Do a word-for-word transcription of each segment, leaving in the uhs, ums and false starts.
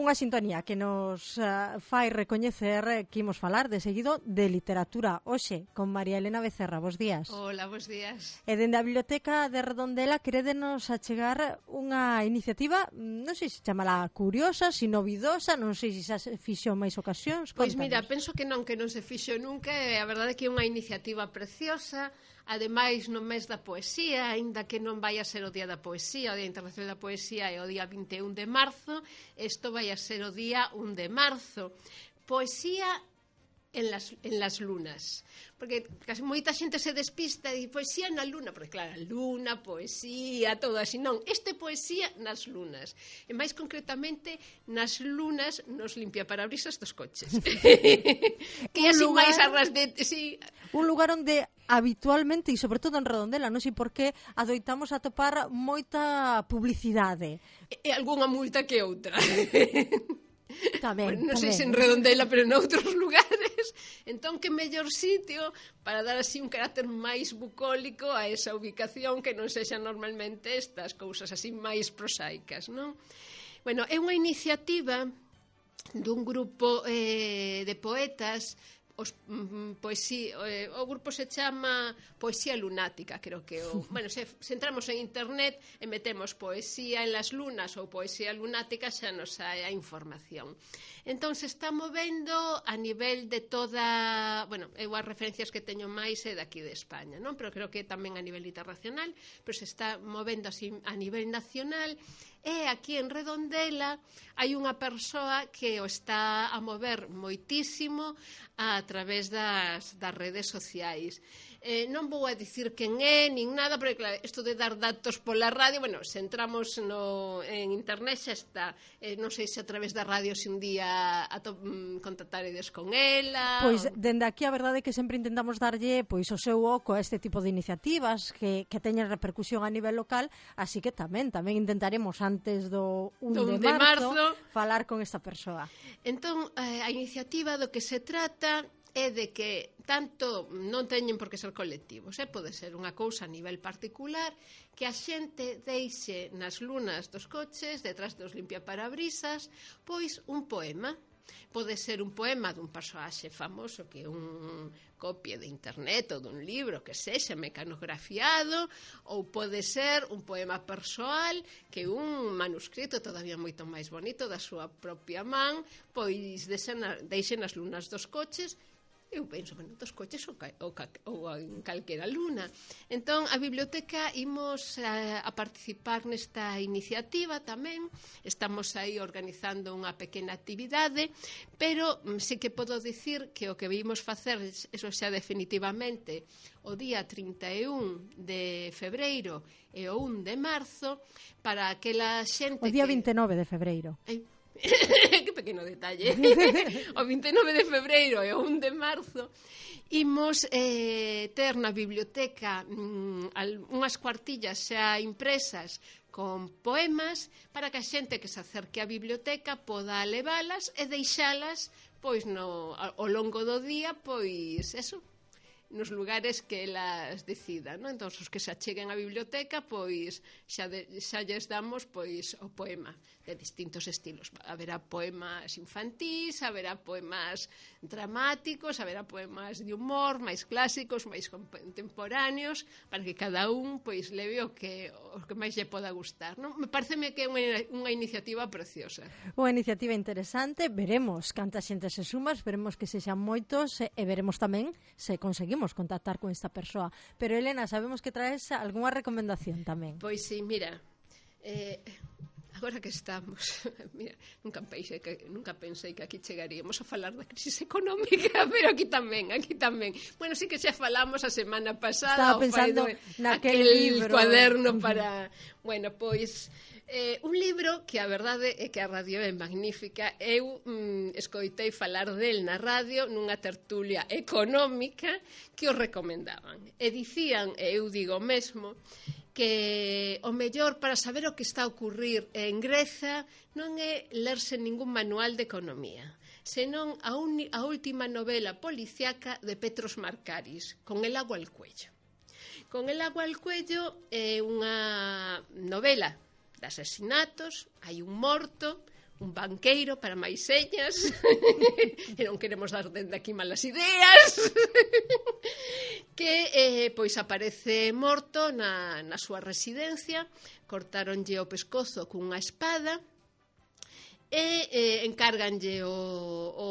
unha sintonía que nos uh, fai recoñecer que imos falar de seguido de literatura hoxe con María Elena Becerra. Bos días. Hola, bos días. E dende a Biblioteca de Redondela querédenos achegar unha iniciativa, non sei se chamala curiosa, si novidosa, non sei se se fixo máis ocasións. Pois mira, penso que non, que non se fixo nunca, e a verdade é que é unha iniciativa preciosa. Ademais, no mes da poesía, aínda que non vai a ser o Día da Poesía, o Día Internacional da Poesía é o día vinte e un de marzo, isto vai a ser o día un de marzo. Poesía en las, en las lunas, porque casi moita xente se despista e di poesía na luna, porque claro, luna, poesía, todo así, non, este poesía nas lunas, e máis concretamente nas lunas nos limpiaparabrisas dos coches. Que así máis arras de... Sí. Un lugar onde habitualmente, e sobre todo en Redondela, non sei por qué, adoitamos a topar moita publicidade. E, e algunha multa que outra. Tamén, bueno, non sei tamén. se en Redondela, pero en outros lugares. Entón, que mellor sitio para dar así un carácter máis bucólico a esa ubicación que non sexa normalmente estas cousas así máis prosaicas, non? Bueno, é unha iniciativa dun grupo eh, de poetas. Os, mm, poesía, eh, o grupo se chama Poesía Lunática, creo que o, bueno, se, se entramos en internet e metemos poesía en las lunas ou poesía lunática, xa nos sai a información. Entón se está movendo a nivel de toda, bueno, eu as referencias que teño máis é daqui de España, non? Pero creo que tamén a nivel internacional, pero se está movendo así a nivel nacional. E aquí en Redondela hai unha persoa que o está a mover moitísimo a través das, das redes sociais. Eh, non vou a dicir quen é, nin nada, porque claro, isto de dar datos pola radio, bueno, se entramos no, en internet xa está, eh, non sei se a través da radio se un día a to, mm, contactaredes con ela. Pois, o... dende aquí a verdade é que sempre intentamos darlle pois o seu oco a este tipo de iniciativas que, que teñen repercusión a nivel local, así que tamén, tamén intentaremos antes do un de, de marzo, marzo falar con esta persoa. Entón, eh, a iniciativa do que se trata é de que tanto non teñen por que ser colectivos, eh? Pode ser unha cousa a nivel particular, que a xente deixe nas lunas dos coches, detrás dos limpiaparabrisas, pois un poema. Pode ser un poema dun persoaxe famoso que un copie de internet ou dun libro que sexa mecanografiado, ou pode ser un poema persoal que un manuscrito todavía moito máis bonito da súa propia man, pois deixe nas lunas dos coches. Eu penso, bueno, dos coches ou, ou, ou en calquera luna. Entón, a biblioteca imos a, a participar nesta iniciativa tamén. Estamos aí organizando unha pequena actividade, pero sí que podo dicir que o que vimos facer, eso xa definitivamente, o día trinta e un de febreiro e o un de marzo, para aquela xente... O día que... vinte e nove de febreiro. Ai, que pequeno detalle. O vinte e nove de febreiro e o un de marzo imos eh, ter na biblioteca mm, al, unhas cuartillas xa impresas con poemas para que a xente que se acerque á biblioteca poda levalas e deixalas pois no, ao longo do día, pois eso, nos lugares que elas decidan, non? Entón, os que se acheguen á biblioteca, pois xa, de, xa lles damos pois o poema de distintos estilos. Haberá poemas infantís, haberá poemas dramáticos, haberá poemas de humor, máis clásicos, máis contemporáneos, para que cada un pois leve o que o que máis lle poda gustar, non? Me pareceme que é unha, unha iniciativa preciosa. Unha iniciativa interesante, veremos canta xente se suma, veremos que sexan moitos e veremos tamén se conseguimos contactar con esta persoa. Pero, Elena, sabemos que traes algunha recomendación tamén. Pois sí, mira, eh, agora que estamos, mira, nunca pensei que nunca pensei que aquí chegaríamos a falar da crisis económica, pero aquí tamén, aquí tamén. Bueno, sí que xa falamos a semana pasada. Estaba pensando naquel libro, cuaderno para, bueno, pois Eh, un libro que a verdade é que a radio é magnífica. Eu mm, escoitei falar del na radio nunha tertulia económica que o recomendaban. E dicían, e eu digo mesmo, que o mellor para saber o que está a ocurrir en Greza non é lerse ningún manual de economía, senón a, un, a última novela policiaca de Petros Markaris, Con el agua al cuello. Con el agua al cuello é unha novela de asesinatos, hai un morto, un banqueiro para máis señas, e non queremos dar dende aquí malas ideas, que eh, pois aparece morto na, na súa residencia, cortaronlle o pescozo cunha espada, e eh, encárganlle o, o,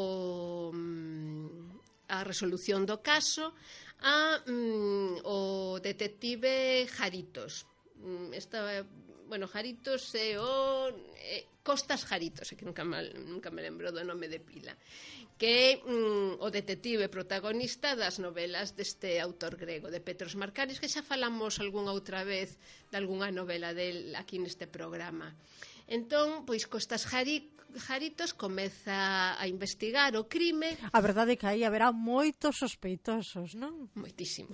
a resolución do caso a mm, o detective Jaritos. Esta, bueno, Jaritos é o eh, Costas Jaritos, é que nunca, mal, nunca me lembro do nome de pila, que é mm, o detective protagonista das novelas deste autor grego, de Petros Markaris, que xa falamos algunha outra vez de algunha novela del aquí neste programa. Entón, pois Costas Jari, Jaritos comeza a investigar o crime. A verdade é que aí haberá moitos sospeitosos, non? Moitísimos.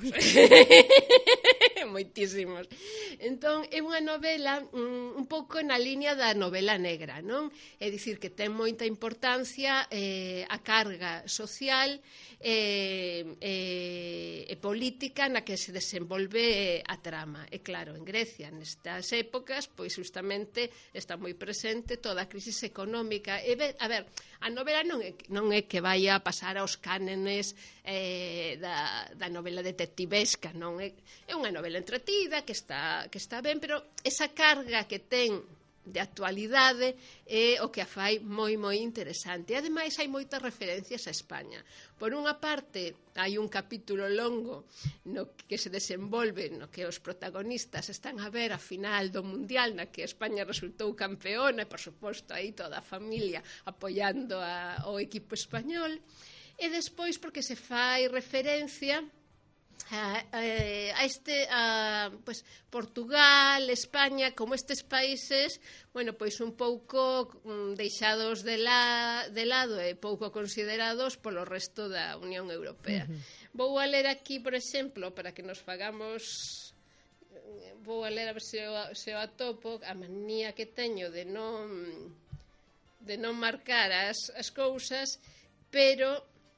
Moitísimos. Entón, é unha novela un, un pouco na liña da novela negra, non? É dicir, que ten moita importancia eh, a carga social e eh, eh, eh, política na que se desenvolve a trama. E claro, en Grecia, nestas épocas, pois justamente está moi presente toda a crisis económica. E, a ver, a novela non é, non é que vai a pasar aos cánones eh, da, da novela detectivesca, non é, é unha novela entretida, que está, que está ben, pero esa carga que ten de actualidade é o que a fai moi, moi interesante. E, ademais, hai moitas referencias a España. Por unha parte, hai un capítulo longo no que se desenvolve, no que os protagonistas están a ver a final do Mundial, na que España resultou campeona, e, por suposto, aí toda a familia apoiando a, o equipo español. E despois, porque se fai referencia a, a este a, pues, Portugal, España, como estes países, bueno, pois un pouco um, deixados de, la, de lado e pouco considerados polo resto da Unión Europea. Uh-huh. Vou a ler aquí, por exemplo, para que nos fagamos, vou a ler a ver se o, se o atopo, a manía que teño de non de non marcar as, as cousas, pero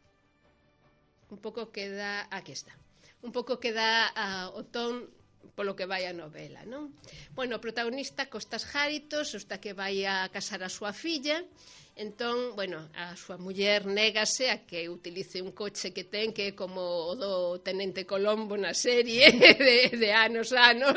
un pouco queda, aquí está, un pouco que dá uh, o ton polo que vai a novela, non? Bueno, o protagonista Costas Jaritos, hasta que vai a casar a súa filla, entón, bueno, a súa muller négase a que utilice un coche que ten, que é como o do Tenente Colombo na serie de, de anos anos.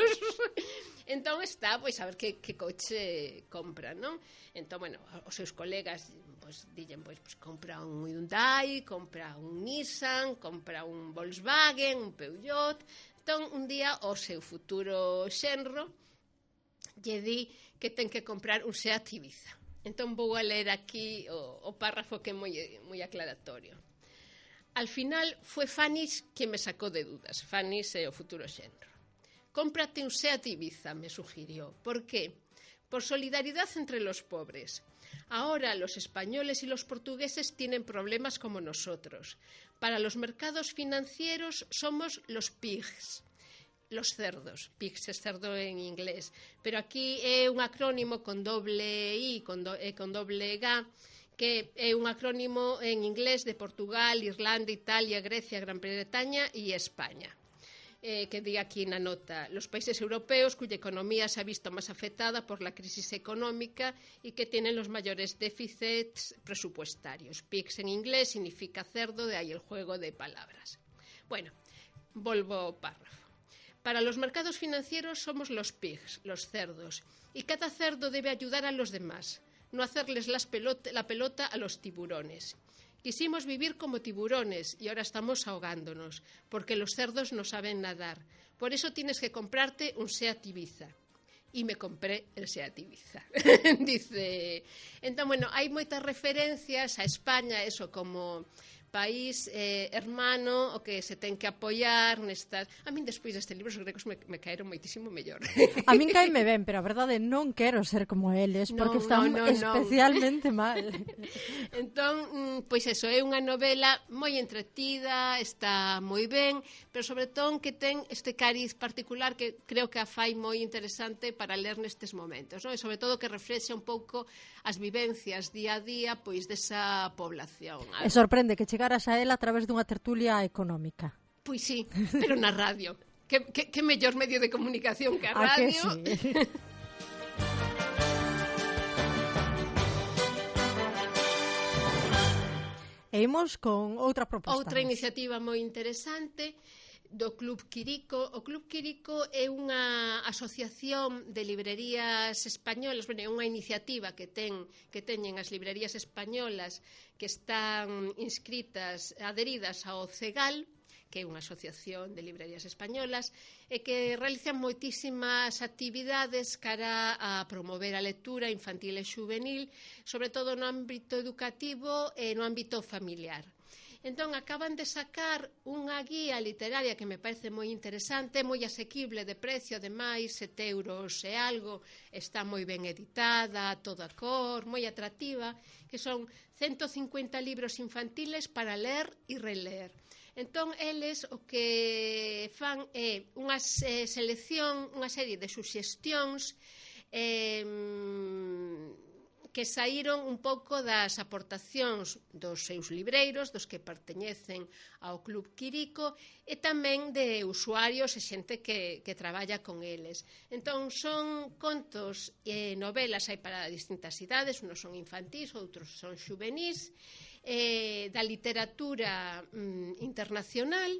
Entón está, pois, a ver que, que coche compra, non? Entón, bueno, os seus colegas pois, dillen, pois, pois, compra un Hyundai, compra un Nissan, compra un Volkswagen, un Peugeot. Entón, un día, o seu futuro xenro lle di que ten que comprar un Seat Ibiza. Entón, vou a ler aquí o, o párrafo que é moi, moi aclaratorio. Al final, foi Fanis que me sacó de dudas. Fanis é o futuro xenro. Cómprate un Seat Ibiza, me sugirió. ¿Por qué? Por solidaridad entre los pobres. Ahora los españoles y los portugueses tienen problemas como nosotros. Para los mercados financieros somos los pigs, los cerdos. Pigs es cerdo en inglés. Pero aquí é un acrónimo con doble I, con, do, eh, con doble G, que é un acrónimo en inglés de Portugal, Irlanda, Italia, Grecia, Gran Bretaña e España. Eh, que di aquí na nota, los países europeos cuya economía se ha visto más afectada por la crisis económica y que tienen los mayores déficits presupuestarios. Pigs en inglés significa cerdo, de ahí el juego de palabras. Bueno, volvo ao párrafo. Para los mercados financieros somos los pigs, los cerdos, y cada cerdo debe ayudar a los demás, no hacerles las pelota, la pelota a los tiburones. Quisimos vivir como tiburones y ahora estamos ahogándonos, porque los cerdos no saben nadar. Por eso tienes que comprarte un Seat Ibiza. Y me compré el Seat Ibiza. Dice. Entón, bueno, hai moitas referencias a España, eso, como país eh, hermano, o que se ten que apoiar nestas... A min, despois deste libro, os gregos me, me caeron moitísimo mellor. A min caime ben, pero a verdade non quero ser como eles, porque non, están non, non, especialmente non. mal. Entón, pois eso, é unha novela moi entretida, está moi ben, pero sobre todo que ten este cariz particular que creo que a fai moi interesante para ler nestes momentos, non? E sobre todo que reflexa un pouco as vivencias día a día pois desa población. E sorprende que chegaras a ela a través dunha tertulia económica. Pois sí, pero na radio. Que, que, que mellor medio de comunicación que a radio. A que sí? E imos con outra proposta. Outra iniciativa moi interesante do Club Quirico. O Club Quirico é unha asociación de librerías españolas, bueno, é unha iniciativa que ten que teñen as librerías españolas que están inscritas, adheridas ao CEGAL, que é unha asociación de librerías españolas, e que realizan moitísimas actividades cara a promover a lectura infantil e xuvenil, sobre todo no ámbito educativo e no ámbito familiar. Entón, acaban de sacar unha guía literaria que me parece moi interesante, moi asequible de precio, ademais, sete euros e algo, está moi ben editada, toda cor, moi atractiva, que son ciento cincuenta libros infantiles para ler e reler. Entón, eles o que fan é unha eh, selección, unha serie de suxestións eh, que saíron un pouco das aportacións dos seus libreiros, dos que perteñecen ao Club Quirico, e tamén de usuarios e xente que, que traballa con eles. Entón, son contos e novelas hai para distintas idades, unos son infantís, outros son xuvenís, eh, da literatura mm, internacional,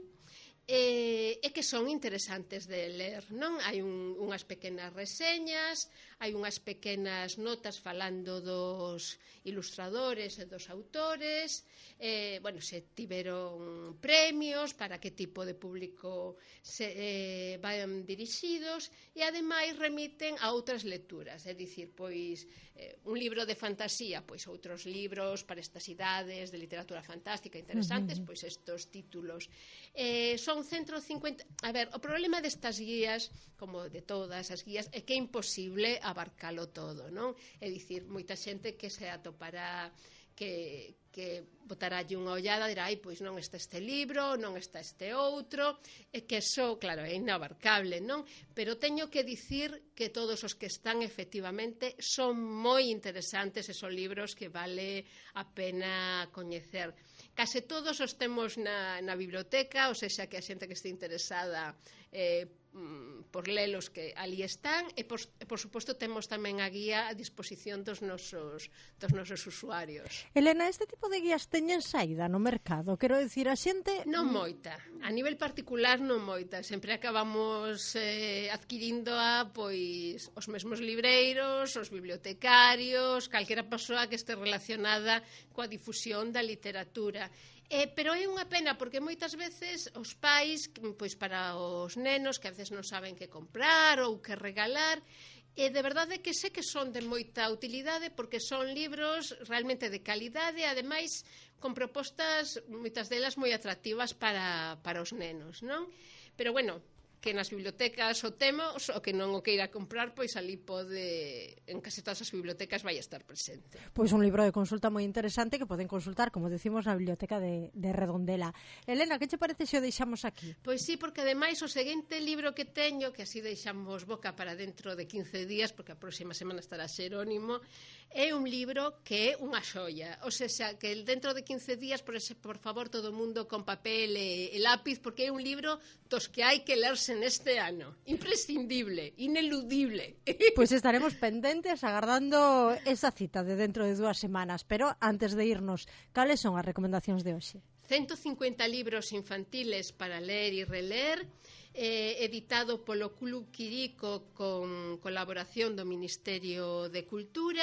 e, e que son interesantes de ler, non? Hai un, unhas pequenas reseñas, hai unhas pequenas notas falando dos ilustradores e dos autores, eh, bueno, se tiveron premios, para que tipo de público se eh, van dirixidos, e ademais remiten a outras lecturas, é dicir, pois eh, un libro de fantasía, pois outros libros para estas idades de literatura fantástica interesantes, uh -huh. pois estos títulos. Eh, son ciento cincuenta... A ver, o problema destas guías, como de todas as guías, é que é imposible abarcalo todo, non? É dicir, moita xente que se atopará, que, que botarálle unha ollada, dirá, ai, pois non está este libro, non está este outro, e que eso, claro, é inabarcable, non? Pero teño que dicir que todos os que están, efectivamente, son moi interesantes e son libros que vale a pena coñecer. Case todos os temos na, na biblioteca, ou seja, que a xente que este interesada eh, por lelos que ali están, e por, e por suposto temos tamén a guía a disposición dos nosos, dos nosos usuarios. Elena, este tipo de guías teñen saída no mercado? Quero dicir, a xente... Non moita, a nivel particular non moita, sempre acabamos eh, adquirindo a, pois, os mesmos libreiros, os bibliotecarios, calquera persoa que este relacionada coa difusión da literatura. Eh, pero é unha pena porque moitas veces os pais, pois para os nenos que a veces non saben que comprar ou que regalar, e de verdade que sei que son de moita utilidade porque son libros realmente de calidade e ademais con propostas, moitas delas moi atractivas para, para os nenos, non? Pero bueno, que nas bibliotecas o temos, o que non o queira comprar, pois ali pode, en case todas as bibliotecas vai estar presente. Pois un libro de consulta moi interesante que poden consultar, como decimos, na biblioteca de, de Redondela. Elena, que che parece se o deixamos aquí? Pois sí, porque ademais o seguinte libro que teño, que así deixamos boca para dentro de quince días, porque a próxima semana estará Xerónimo, é un libro que é unha xoia. O sea, que dentro de quince días, por, ese, por favor, todo o mundo con papel e, e lápiz, porque é un libro dos que hai que lerse neste ano. Imprescindible, ineludible. Pois estaremos pendentes agardando esa cita de dentro de dúas semanas. Pero antes de irnos, cales son as recomendacións de hoxe? ciento cincuenta libros infantiles para ler e reler, eh, editado polo Club Quirico con colaboración do Ministerio de Cultura.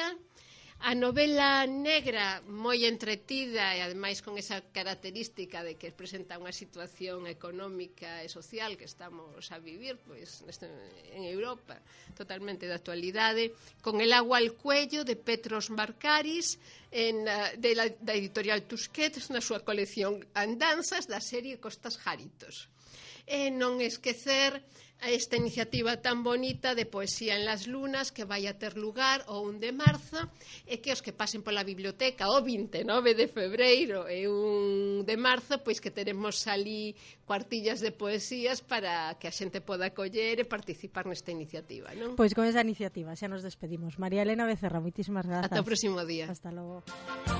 A novela negra, moi entretida e ademais con esa característica de que presenta unha situación económica e social que estamos a vivir pois, neste, en Europa, totalmente de actualidade, con El agua al cuello de Petros Markaris, en, de la, da editorial Tusquets, na súa colección Andanzas da serie Costas Járitos. E non esquecer a esta iniciativa tan bonita de Poesía en las Lunas que vai a ter lugar o un de marzo e que os que pasen pola biblioteca o vinte e nove de febreiro e un de marzo, pois que teremos ali cuartillas de poesías para que a xente poda coller e participar nesta iniciativa, non? Pois con esa iniciativa xa nos despedimos. María Elena Becerra, moitísimas grazas. Ata o próximo día. Hasta logo.